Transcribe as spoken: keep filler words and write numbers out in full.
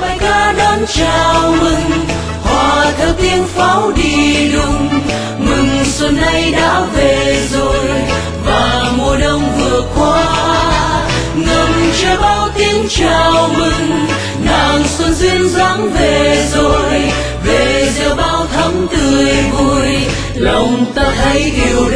bài ca đón chào mừng, hòa theo tiếng pháo đi đùng, mừng xuân nay đã về rồi và mùa đông vừa qua. Ngầm trời bao tiếng chào mừng, nàng xuân duyên dáng về rồi, về gieo bao thắm tươi vui, lòng ta thấy yêu